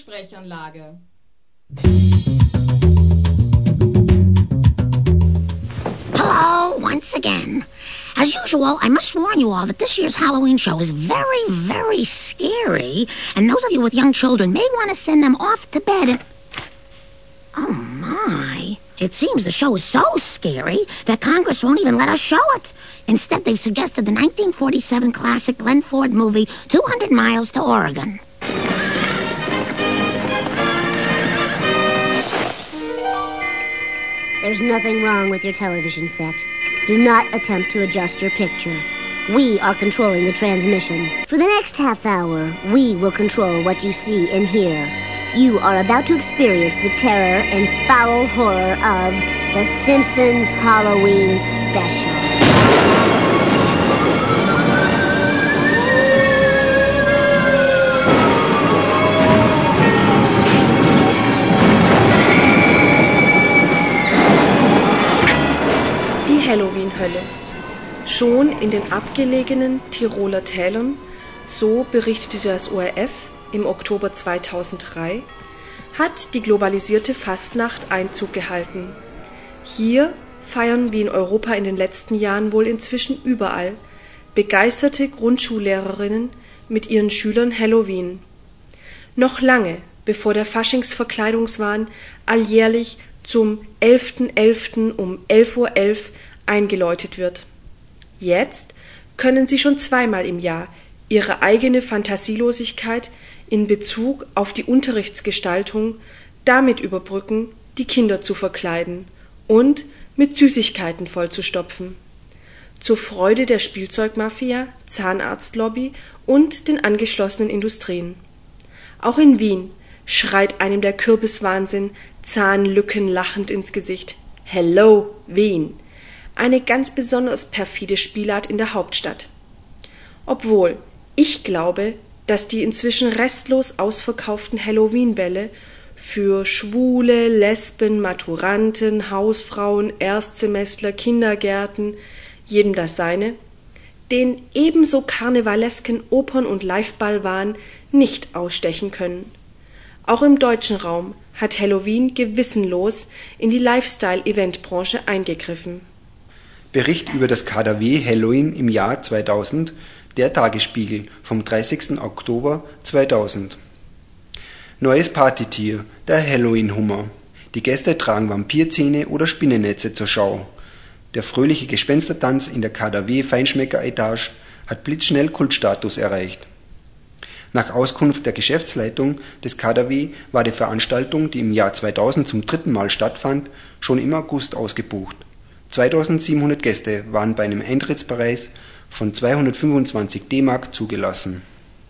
Sprechanlage. Hello, once again. As usual, I must warn you all that this year's Halloween show is very, very scary, and those of you with young children may want to send them off to bed and... Oh, my. It seems the show is so scary that Congress won't even let us show it. Instead, they've suggested the 1947 classic Glenn Ford movie, 200 Miles to Oregon. There's nothing wrong with your television set. Do not attempt to adjust your picture. We are controlling the transmission. For the next half hour, we will control what you see and hear. You are about to experience the terror and foul horror of The Simpsons Halloween Special. Halloween-Hölle. Schon in den abgelegenen Tiroler Tälern, so berichtete das ORF im Oktober 2003, hat die globalisierte Fastnacht Einzug gehalten. Hier feiern wie in Europa in den letzten Jahren wohl inzwischen überall begeisterte Grundschullehrerinnen mit ihren Schülern Halloween. Noch lange bevor der Faschingsverkleidungswahn alljährlich zum 11.11. um 11:11 Uhr eingeläutet wird. Jetzt können Sie schon zweimal im Jahr Ihre eigene Fantasielosigkeit in Bezug auf die Unterrichtsgestaltung damit überbrücken, die Kinder zu verkleiden und mit Süßigkeiten vollzustopfen. Zur Freude der Spielzeugmafia, Zahnarztlobby und den angeschlossenen Industrien. Auch in Wien schreit einem der Kürbiswahnsinn zahnlückenlachend ins Gesicht: Hello, Wien! Eine ganz besonders perfide Spielart in der Hauptstadt. Obwohl ich glaube, dass die inzwischen restlos ausverkauften Halloween-Bälle für Schwule, Lesben, Maturanten, Hausfrauen, Erstsemestler, Kindergärten, jedem das seine, den ebenso karnevalesken Opern- und Liveballwahn nicht ausstechen können. Auch im deutschen Raum hat Halloween gewissenlos in die Lifestyle-Eventbranche eingegriffen. Bericht über das KaDeWe Halloween im Jahr 2000, der Tagesspiegel vom 30. Oktober 2000. Neues Partytier, der Halloween-Hummer. Die Gäste tragen Vampirzähne oder Spinnennetze zur Schau. Der fröhliche Gespenstertanz in der KaDeWe Feinschmecker-Etage hat blitzschnell Kultstatus erreicht. Nach Auskunft der Geschäftsleitung des KaDeWe war die Veranstaltung, die im Jahr 2000 zum 3. Mal stattfand, schon im August ausgebucht. 2700 Gäste waren bei einem Eintrittspreis von 225 D-Mark zugelassen.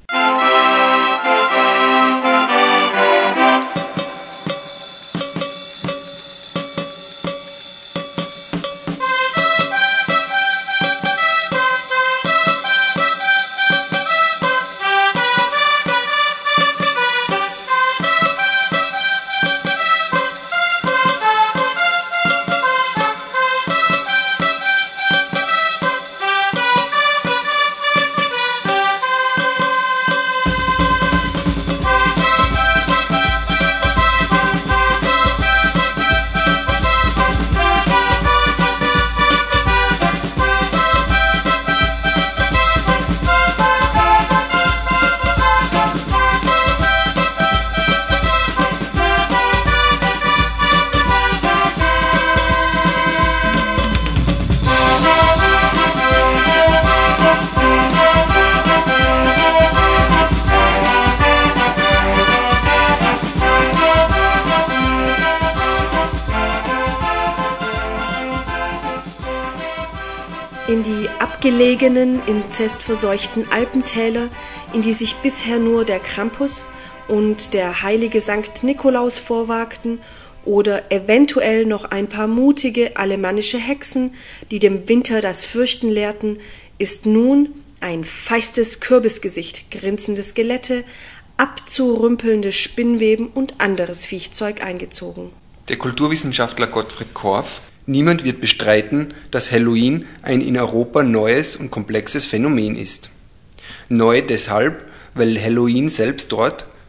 In die abgelegenen, inzestverseuchten Alpentäler, in die sich bisher nur der Krampus und der heilige Sankt Nikolaus vorwagten, oder eventuell noch ein paar mutige alemannische Hexen, die dem Winter das Fürchten lehrten, ist nun ein feistes Kürbisgesicht, grinsende Skelette, abzurümpelnde Spinnweben und anderes Viechzeug eingezogen. Der Kulturwissenschaftler Gottfried Korff: Niemand wird bestreiten, dass Halloween ein in Europa neues und komplexes Phänomen ist. Neu deshalb, weil Halloween selbst dort,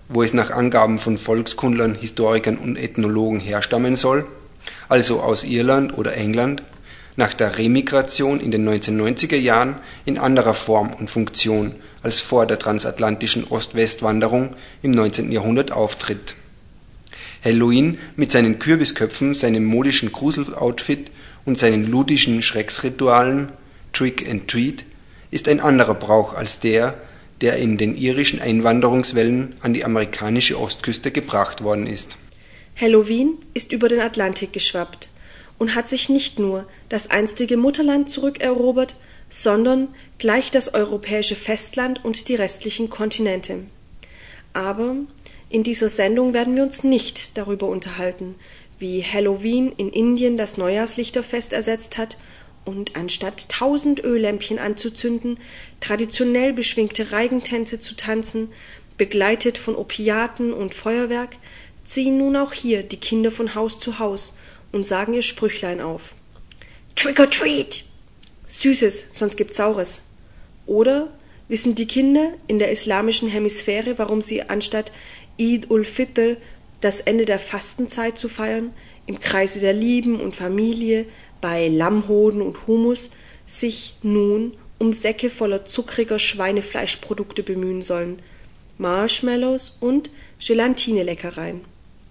wo es nach Angaben von Volkskundlern, Historikern und Ethnologen herstammen soll, also aus Irland oder England, nach der Remigration in den 1990er Jahren in anderer Form und Funktion als vor der transatlantischen Ost-West-Wanderung im 19. Jahrhundert auftritt. Halloween mit seinen Kürbisköpfen, seinem modischen Grusel-Outfit und seinen ludischen Schrecksritualen Trick and Treat ist ein anderer Brauch als der in den irischen Einwanderungswellen an die amerikanische Ostküste gebracht worden ist. Halloween ist über den Atlantik geschwappt und hat sich nicht nur das einstige Mutterland zurückerobert, sondern gleich das europäische Festland und die restlichen Kontinente. Aber in dieser Sendung werden wir uns nicht darüber unterhalten, wie Halloween in Indien das Neujahrslichterfest ersetzt hat und anstatt 1000 Öllämpchen anzuzünden, traditionell beschwingte Reigentänze zu tanzen, begleitet von Opiaten und Feuerwerk, ziehen nun auch hier die Kinder von Haus zu Haus und sagen ihr Sprüchlein auf. Trick or treat! Süßes, sonst gibt's Saures. Oder wissen die Kinder in der islamischen Hemisphäre, warum sie anstatt Eid ul-Fitr, das Ende der Fastenzeit zu feiern, im Kreise der Lieben und Familie, bei Lammhoden und Hummus, sich nun um Säcke voller zuckriger Schweinefleischprodukte bemühen sollen, Marshmallows und Gelatineleckereien.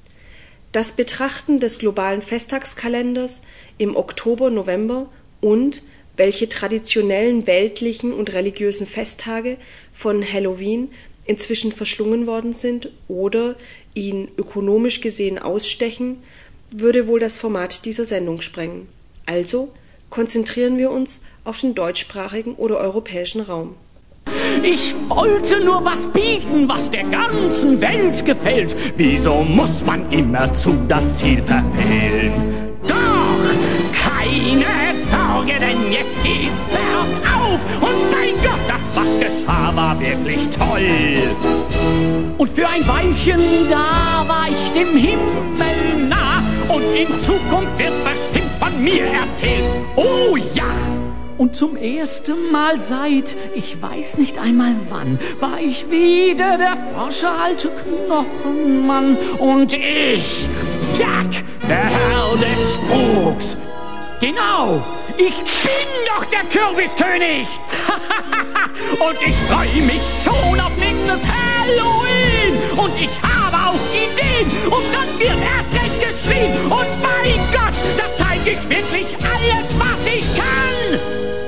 Das Betrachten des globalen Festtagskalenders im Oktober, November und welche traditionellen weltlichen und religiösen Festtage von Halloween inzwischen verschlungen worden sind oder ihn ökonomisch gesehen ausstechen, würde wohl das Format dieser Sendung sprengen. Also konzentrieren wir uns auf den deutschsprachigen oder europäischen Raum. Ich wollte nur was bieten, was der ganzen Welt gefällt. Wieso muss man immerzu das Ziel verfehlen? Doch, keine Sorge, denn jetzt geht's bergauf. Und mein Gott, das, was geschah, war wirklich toll. Und für ein Weilchen, da war ich dem Himmel nah. Und in Zukunft wird bestimmt von mir erzählt. Oh ja! Und zum ersten Mal seit, ich weiß nicht einmal wann, war ich wieder der forsche alte Knochenmann. Und ich, Jack, der Herr des Spuks. Genau, ich bin doch der Kürbiskönig. Und ich freue mich schon auf nächstes Halloween. Und ich habe auch Ideen. Und dann wird erst recht geschrien. Und mein Gott, da zeige ich wirklich alles, was ich kann.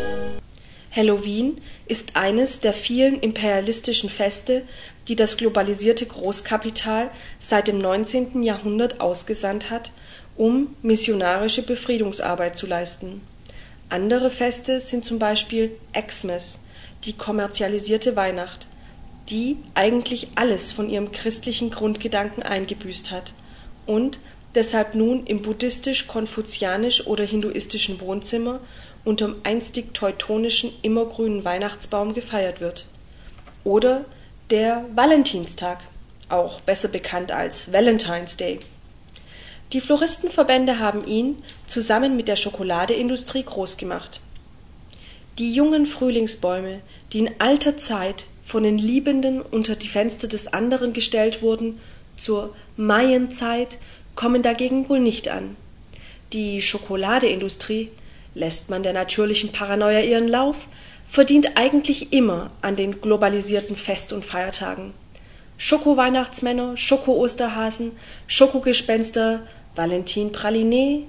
Halloween ist eines der vielen imperialistischen Feste, die das globalisierte Großkapital seit dem 19. Jahrhundert ausgesandt hat, um missionarische Befriedungsarbeit zu leisten. Andere Feste sind zum Beispiel Xmas, die kommerzialisierte Weihnacht, die eigentlich alles von ihrem christlichen Grundgedanken eingebüßt hat und deshalb nun im buddhistisch-konfuzianisch oder hinduistischen Wohnzimmer unterm einstig teutonischen immergrünen Weihnachtsbaum gefeiert wird. Oder der Valentinstag, auch besser bekannt als Valentine's Day. Die Floristenverbände haben ihn zusammen mit der Schokoladeindustrie groß gemacht. Die jungen Frühlingsbäume, die in alter Zeit von den Liebenden unter die Fenster des anderen gestellt wurden, zur Maienzeit, kommen dagegen wohl nicht an. Die Schokoladeindustrie, lässt man der natürlichen Paranoia ihren Lauf, verdient eigentlich immer an den globalisierten Fest- und Feiertagen. Schoko-Weihnachtsmänner, Schoko-Osterhasen, Schokogespenster, Valentin-Praline.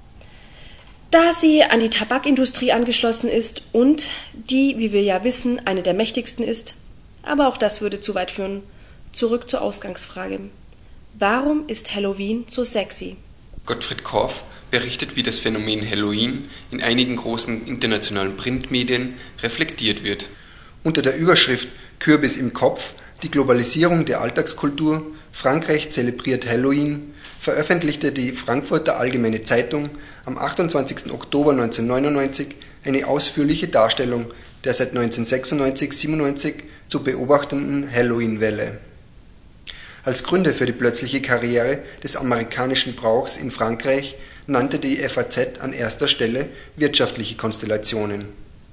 Da sie an die Tabakindustrie angeschlossen ist und die, wie wir ja wissen, eine der mächtigsten ist, aber auch das würde zu weit führen. Zurück zur Ausgangsfrage. Warum ist Halloween so sexy? Gottfried Korff berichtet, wie das Phänomen Halloween in einigen großen internationalen Printmedien reflektiert wird. Unter der Überschrift Kürbis im Kopf, die Globalisierung der Alltagskultur, Frankreich zelebriert Halloween, veröffentlichte die Frankfurter Allgemeine Zeitung am 28. Oktober 1999 eine ausführliche Darstellung der seit 1996/97 zu beobachtenden Halloween-Welle. Als Gründe für die plötzliche Karriere des amerikanischen Brauchs in Frankreich nannte die FAZ an erster Stelle wirtschaftliche Konstellationen.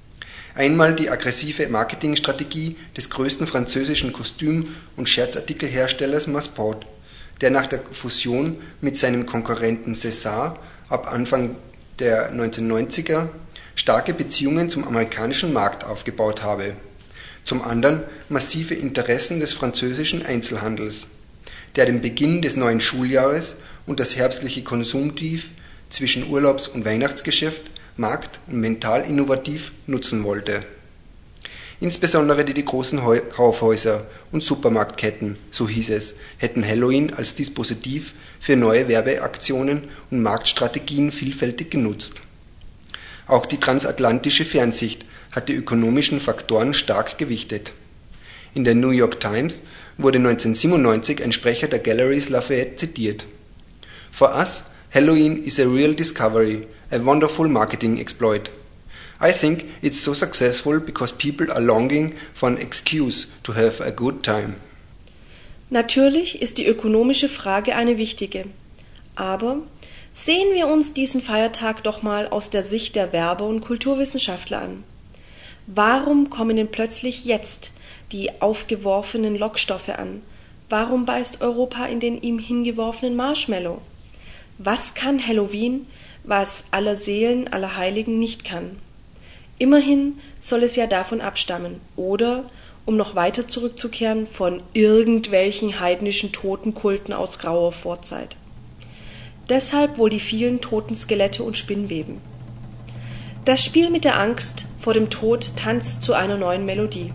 Einmal die aggressive Marketingstrategie des größten französischen Kostüm- und Scherzartikelherstellers Massport, der nach der Fusion mit seinem Konkurrenten César ab Anfang der 1990er starke Beziehungen zum amerikanischen Markt aufgebaut habe. Zum anderen massive Interessen des französischen Einzelhandels, der den Beginn des neuen Schuljahres und das herbstliche Konsumtief zwischen Urlaubs- und Weihnachtsgeschäft markt- und mental innovativ nutzen wollte. Insbesondere die großen Kaufhäuser und Supermarktketten, so hieß es, hätten Halloween als Dispositiv für neue Werbeaktionen und Marktstrategien vielfältig genutzt. Auch die transatlantische Fernsicht hat die ökonomischen Faktoren stark gewichtet. In der New York Times wurde 1997 ein Sprecher der Galeries Lafayette zitiert. For us, Halloween is a real discovery, a wonderful marketing exploit. I think it's so successful because people are longing for an excuse to have a good time. Natürlich ist die ökonomische Frage eine wichtige. Aber sehen wir uns diesen Feiertag doch mal aus der Sicht der Werber- und Kulturwissenschaftler an. Warum kommen denn plötzlich jetzt die aufgeworfenen Lockstoffe an? Warum beißt Europa in den ihm hingeworfenen Marshmallow? Was kann Halloween, was Allerseelen, Allerheiligen nicht kann? Immerhin soll es ja davon abstammen, oder, um noch weiter zurückzukehren, von irgendwelchen heidnischen Totenkulten aus grauer Vorzeit. Deshalb wohl die vielen toten Skelette und Spinnweben. Das Spiel mit der Angst vor dem Tod tanzt zu einer neuen Melodie.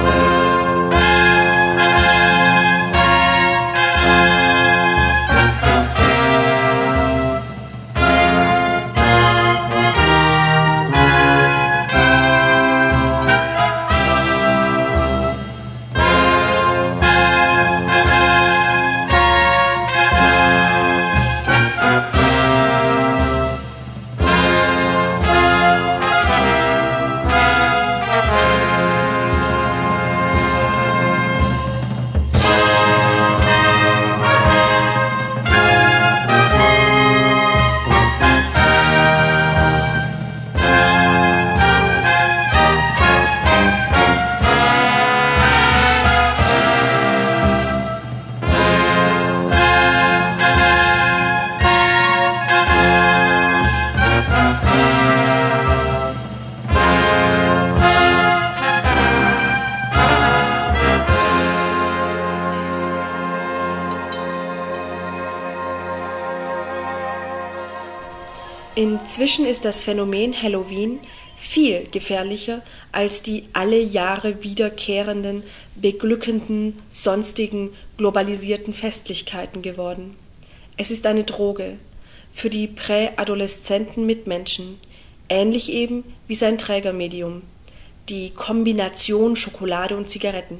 Inzwischen ist das Phänomen Halloween viel gefährlicher als die alle Jahre wiederkehrenden, beglückenden, sonstigen, globalisierten Festlichkeiten geworden. Es ist eine Droge für die präadoleszenten Mitmenschen, ähnlich eben wie sein Trägermedium, die Kombination Schokolade und Zigaretten.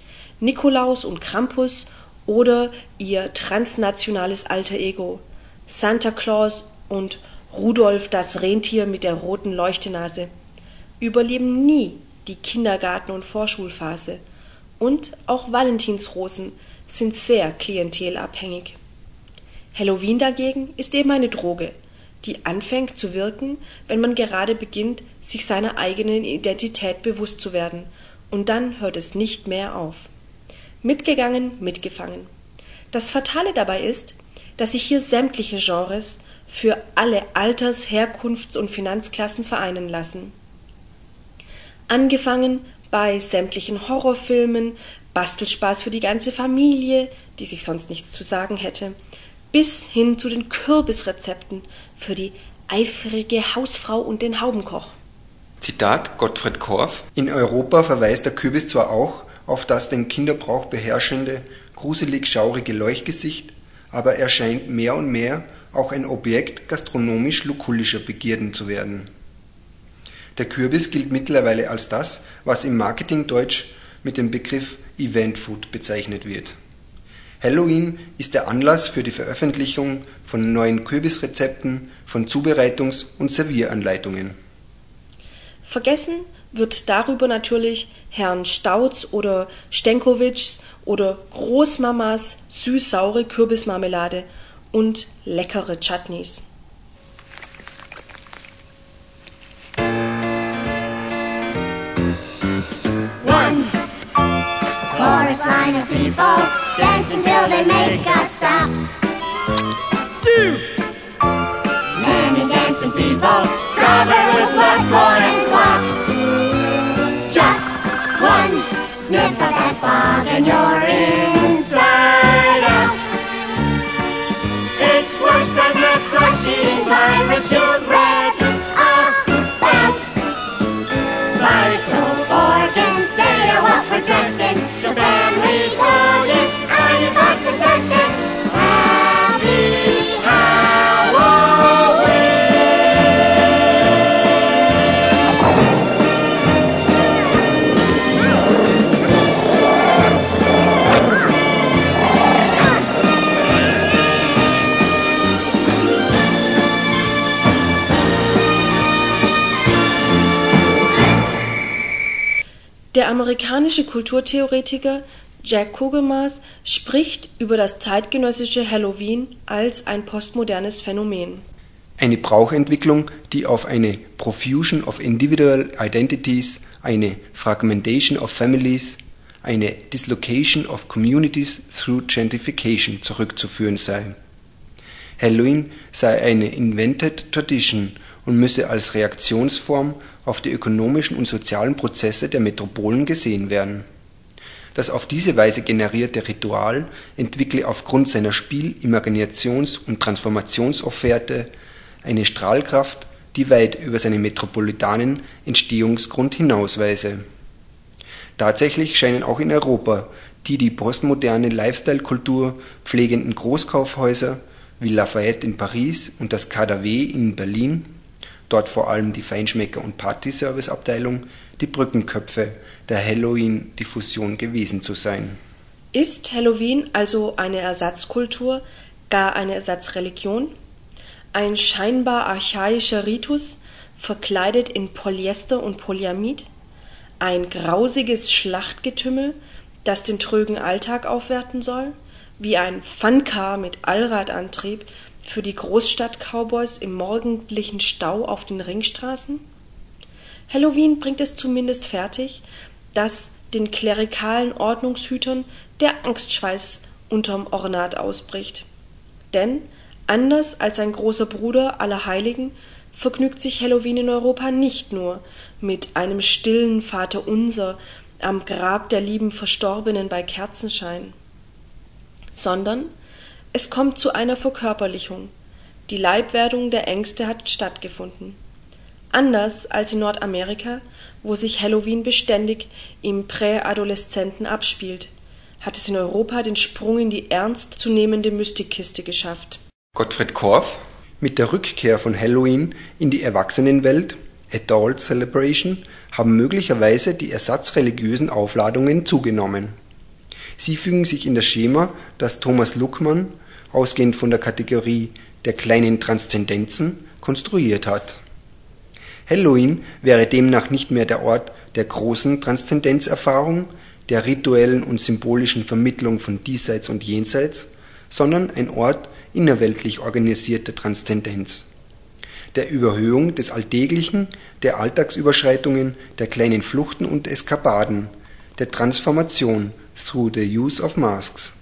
Nikolaus und Krampus oder ihr transnationales Alter Ego, Santa Claus und Rudolf das Rentier mit der roten Leuchtenase, überleben nie die Kindergarten- und Vorschulphase, und auch Valentinsrosen sind sehr klientelabhängig. Halloween dagegen ist eben eine Droge, die anfängt zu wirken, wenn man gerade beginnt, sich seiner eigenen Identität bewusst zu werden, und dann hört es nicht mehr auf. Mitgegangen, mitgefangen. Das Fatale dabei ist, dass sich hier sämtliche Genres für alle Alters-, Herkunfts- und Finanzklassen vereinen lassen. Angefangen bei sämtlichen Horrorfilmen, Bastelspaß für die ganze Familie, die sich sonst nichts zu sagen hätte, bis hin zu den Kürbisrezepten für die eifrige Hausfrau und den Haubenkoch. Zitat Gottfried Korff: In Europa verweist der Kürbis zwar auch auf das den Kinderbrauch beherrschende, gruselig schaurige Leuchtgesicht, aber er scheint mehr und mehr auch ein Objekt gastronomisch-lukullischer Begierden zu werden. Der Kürbis gilt mittlerweile als das, was im Marketingdeutsch mit dem Begriff Eventfood bezeichnet wird. Halloween ist der Anlass für die Veröffentlichung von neuen Kürbisrezepten, von Zubereitungs- und Servieranleitungen. Vergessen wird darüber natürlich Herrn Staudts oder Stenkowitschs oder Großmamas süß-saure Kürbismarmelade und leckere Chutneys. chorus line of people dance until they make us stop. 2. Many dancing people covered with blood, gore, and clot. Just one sniff of that fog and you're inside out. It's worse than that flesh-eating virus you've read about. Vital organs, they are what we're testing. The family dog is iron, butts, and testing. Happy Halloween! Der amerikanische Kulturtheoretiker Jack Kugelmaß spricht über das zeitgenössische Halloween als ein postmodernes Phänomen. Eine Brauchentwicklung, die auf eine Profusion of Individual Identities, eine Fragmentation of Families, eine Dislocation of Communities through Gentrification zurückzuführen sei. Halloween sei eine invented tradition und müsse als Reaktionsform auf die ökonomischen und sozialen Prozesse der Metropolen gesehen werden. Das auf diese Weise generierte Ritual entwickle aufgrund seiner Spiel-, Imaginations- und Transformationsofferte eine Strahlkraft, die weit über seinen metropolitanen Entstehungsgrund hinausweise. Tatsächlich scheinen auch in Europa die postmoderne Lifestyle-Kultur pflegenden Großkaufhäuser wie Lafayette in Paris und das KaDeWe in Berlin, dort vor allem die Feinschmecker- und Partyservice-Abteilung, die Brückenköpfe der Halloween-Diffusion gewesen zu sein. Ist Halloween also eine Ersatzkultur, gar eine Ersatzreligion? Ein scheinbar archaischer Ritus, verkleidet in Polyester und Polyamid? Ein grausiges Schlachtgetümmel, das den trögen Alltag aufwerten soll? Wie ein Funcar mit Allradantrieb für die Großstadt-Cowboys im morgendlichen Stau auf den Ringstraßen? Halloween bringt es zumindest fertig, dass den klerikalen Ordnungshütern der Angstschweiß unterm Ornat ausbricht. Denn, anders als ein großer Bruder aller Heiligen, vergnügt sich Halloween in Europa nicht nur mit einem stillen Vaterunser am Grab der lieben Verstorbenen bei Kerzenschein, sondern es kommt zu einer Verkörperlichung. Die Leibwerdung der Ängste hat stattgefunden. Anders als in Nordamerika, wo sich Halloween beständig im Präadoleszenten abspielt, hat es in Europa den Sprung in die ernstzunehmende Mystikkiste geschafft. Gottfried Korff: Mit der Rückkehr von Halloween in die Erwachsenenwelt, Adult Celebration, haben möglicherweise die ersatzreligiösen Aufladungen zugenommen. Sie fügen sich in das Schema, das Thomas Luckmann, ausgehend von der Kategorie der kleinen Transzendenzen, konstruiert hat. Halloween wäre demnach nicht mehr der Ort der großen Transzendenzerfahrung, der rituellen und symbolischen Vermittlung von Diesseits und Jenseits, sondern ein Ort innerweltlich organisierter Transzendenz, der Überhöhung des Alltäglichen, der Alltagsüberschreitungen, der kleinen Fluchten und Eskapaden, der Transformation through the use of masks.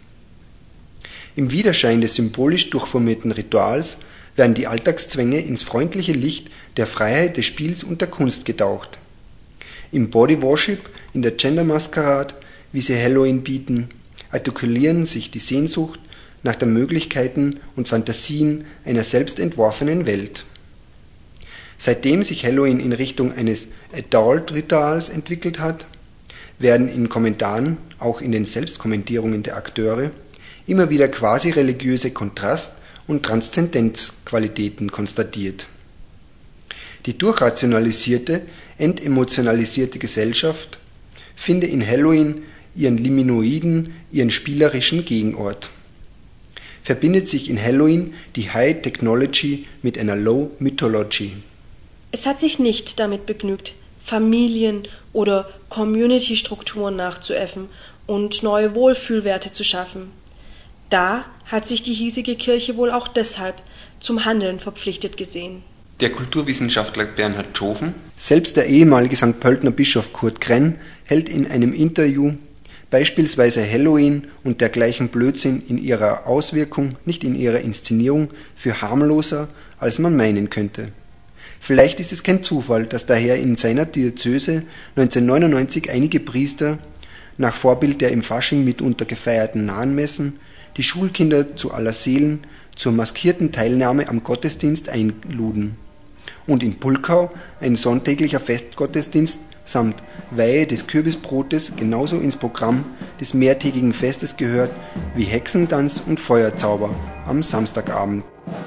Im Widerschein des symbolisch durchformierten Rituals werden die Alltagszwänge ins freundliche Licht der Freiheit des Spiels und der Kunst getaucht. Im Body Worship, in der Gender Maskerade, wie sie Halloween bieten, artikulieren sich die Sehnsucht nach den Möglichkeiten und Fantasien einer selbst entworfenen Welt. Seitdem sich Halloween in Richtung eines Adult-Rituals entwickelt hat, werden in Kommentaren, auch in den Selbstkommentierungen der Akteure, immer wieder quasi religiöse Kontrast- und Transzendenzqualitäten konstatiert. Die durchrationalisierte, entemotionalisierte Gesellschaft finde in Halloween ihren Liminoiden, ihren spielerischen Gegenort. Verbindet sich in Halloween die High Technology mit einer Low Mythology. Es hat sich nicht damit begnügt, Familien- oder Community-Strukturen nachzuäffen und neue Wohlfühlwerte zu schaffen. Da hat sich die hiesige Kirche wohl auch deshalb zum Handeln verpflichtet gesehen. Der Kulturwissenschaftler Bernhard Schoven, selbst der ehemalige St. Pöltener Bischof Kurt Krenn, hält in einem Interview beispielsweise Halloween und dergleichen Blödsinn in ihrer Auswirkung, nicht in ihrer Inszenierung, für harmloser, als man meinen könnte. Vielleicht ist es kein Zufall, dass daher in seiner Diözese 1999 einige Priester, nach Vorbild der im Fasching mitunter gefeierten Nahenmessen, die Schulkinder zu Allerseelen zur maskierten Teilnahme am Gottesdienst einluden. Und in Pulkau ein sonntäglicher Festgottesdienst samt Weihe des Kürbisbrotes genauso ins Programm des mehrtägigen Festes gehört wie Hexentanz und Feuerzauber am Samstagabend.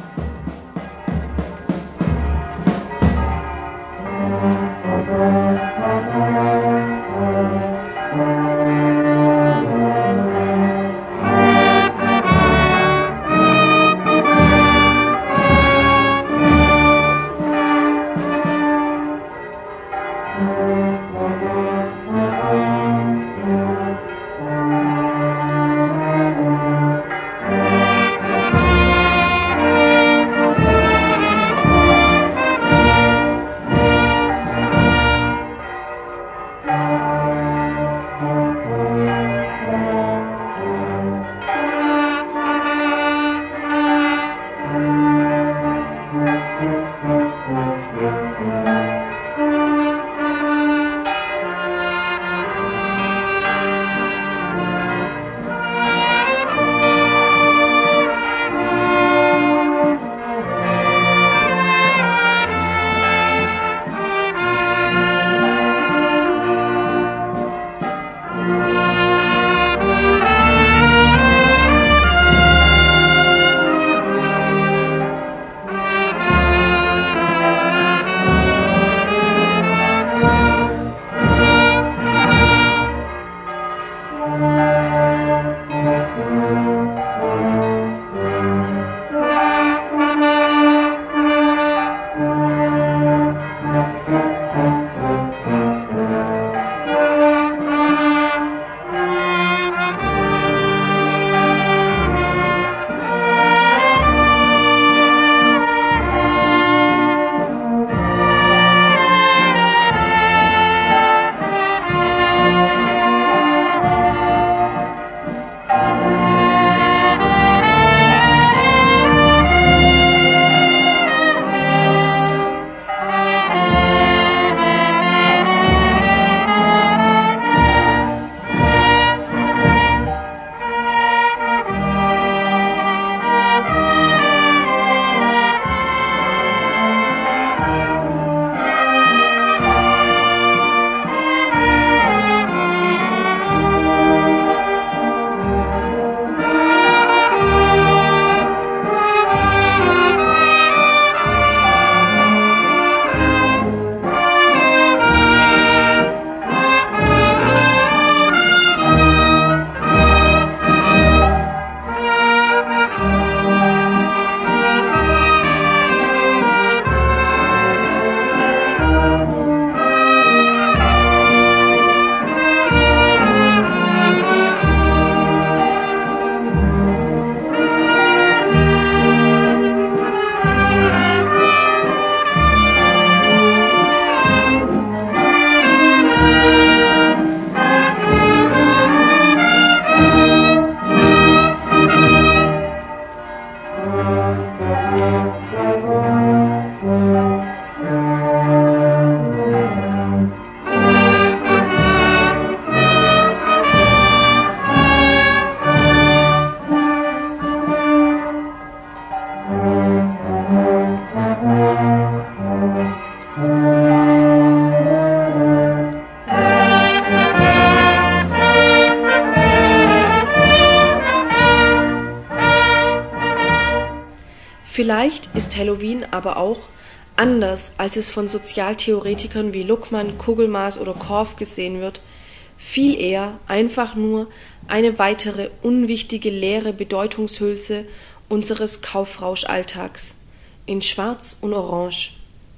Vielleicht ist Halloween aber auch, anders als es von Sozialtheoretikern wie Luckmann, Kugelmaß oder Korff gesehen wird, viel eher einfach nur eine weitere unwichtige leere Bedeutungshülse unseres Kaufrauschalltags in Schwarz und Orange.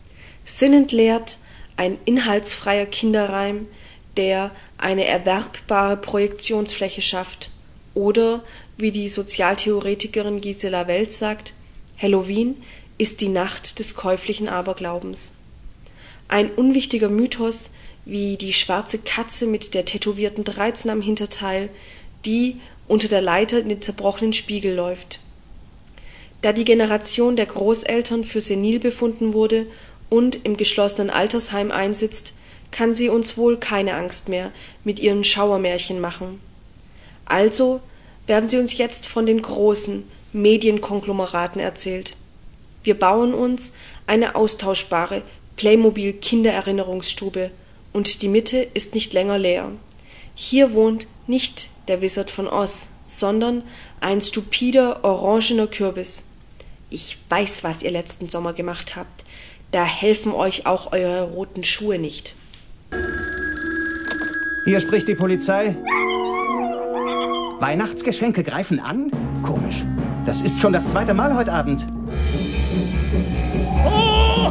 Sinnentleert ein inhaltsfreier Kinderreim, der eine erwerbbare Projektionsfläche schafft, oder, wie die Sozialtheoretikerin Gisela Welz sagt, Halloween ist die Nacht des käuflichen Aberglaubens. Ein unwichtiger Mythos wie die schwarze Katze mit der tätowierten 13 am Hinterteil, die unter der Leiter in den zerbrochenen Spiegel läuft. Da die Generation der Großeltern für senil befunden wurde und im geschlossenen Altersheim einsitzt, kann sie uns wohl keine Angst mehr mit ihren Schauermärchen machen. Also werden sie uns jetzt von den großen Medienkonglomeraten erzählt. Wir bauen uns eine austauschbare Playmobil-Kindererinnerungsstube und die Mitte ist nicht länger leer. Hier wohnt nicht der Wizard von Oz, sondern ein stupider, orangener Kürbis. Ich weiß, was ihr letzten Sommer gemacht habt. Da helfen euch auch eure roten Schuhe nicht. Hier spricht die Polizei. Weihnachtsgeschenke greifen an? Komisch. Das ist schon das 2. Mal heute Abend. Oh!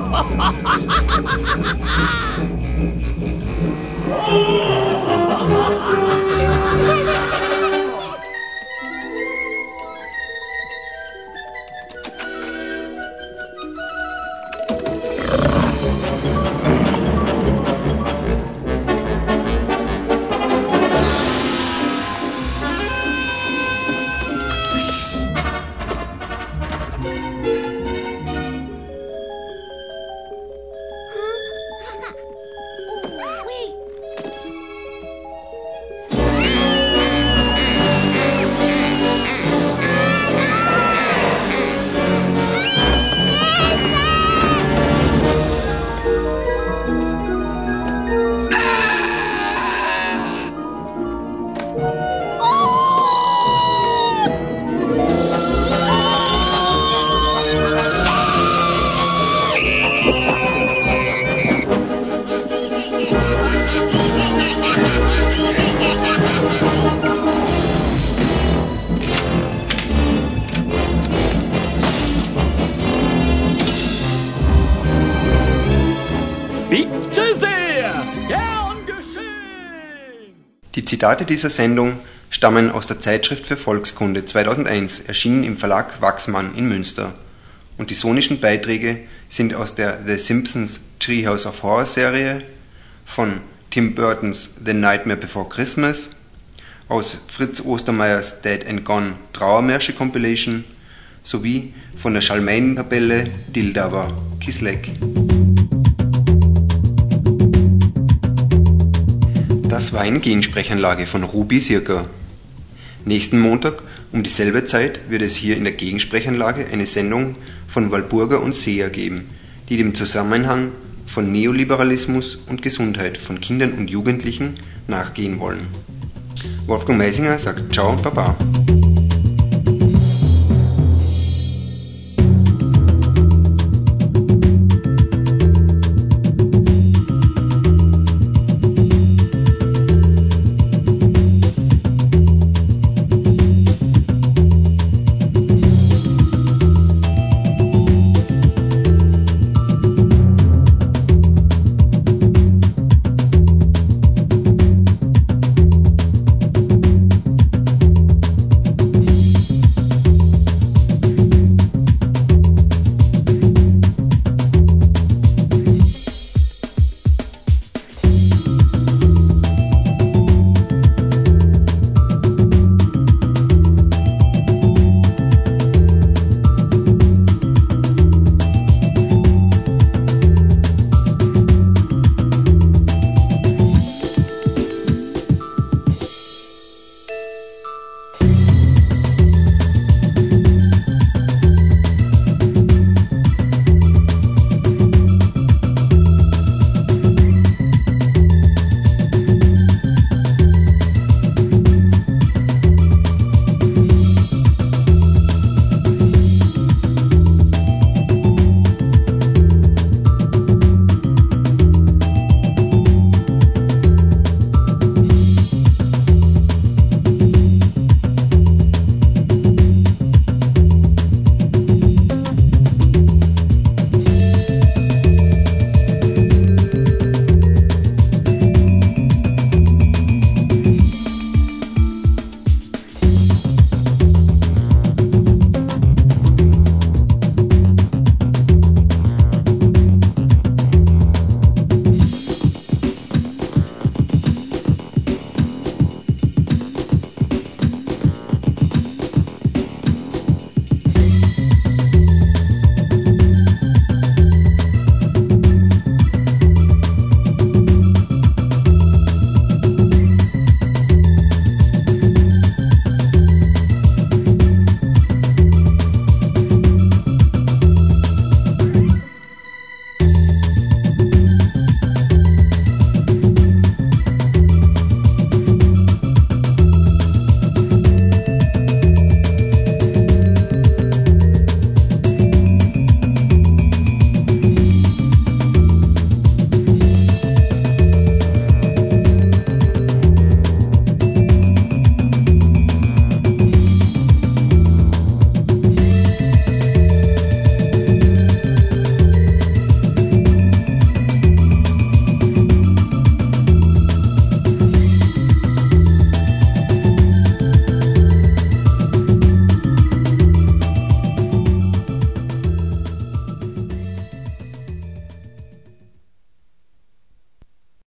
Bitte sehr, gern geschehen! Die Zitate dieser Sendung stammen aus der Zeitschrift für Volkskunde 2001, erschienen im Verlag Wachsmann in Münster. Und die sonischen Beiträge sind aus der The Simpsons Treehouse of Horror Serie, von Tim Burtons The Nightmare Before Christmas, aus Fritz Ostermeyers Dead and Gone Trauermärsche Compilation sowie von der Schalmeien-Tabelle Dildava Kisleck. Das war eine Gegensprechanlage von Ruby Sirka. Nächsten Montag um dieselbe Zeit wird es hier in der Gegensprechanlage eine Sendung von Walburga und Seher geben, die dem Zusammenhang von Neoliberalismus und Gesundheit von Kindern und Jugendlichen nachgehen wollen. Wolfgang Meisinger sagt Ciao und Baba.